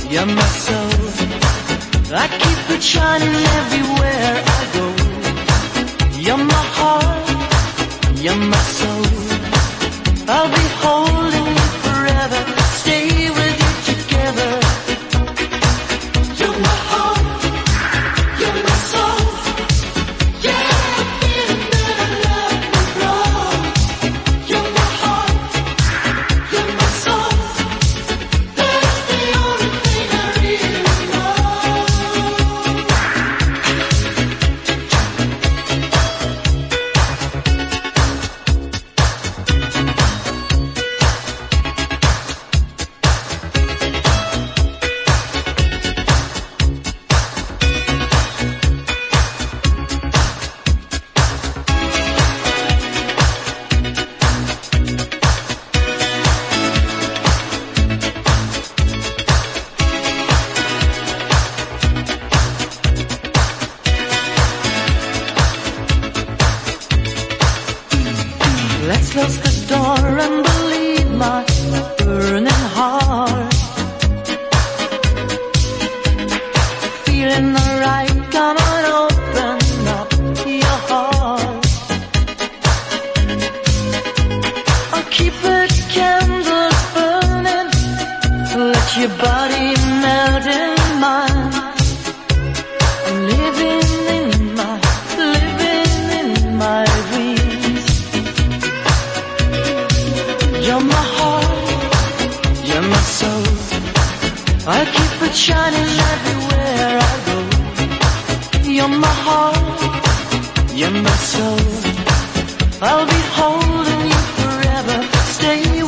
You're my soul. I keep it shining everywhere I go. You're my heart. You're my soul. I'll be holding you forever. Stay with you together. You're my heart. You're my soul. Yeah, I feel that I love you wrong. You're my heart. You're my soul. That's the only thing I really know. Let's close the door and believe my burning heart. Feeling alright, come on, open up your heart. I'll keep the candles burning, let your body melt in mine. I'm living in my dreams. You're my heart, you're my soul. I keep it shining everywhere I go. You're my heart, you're my soul. I'll be holding you forever. Stay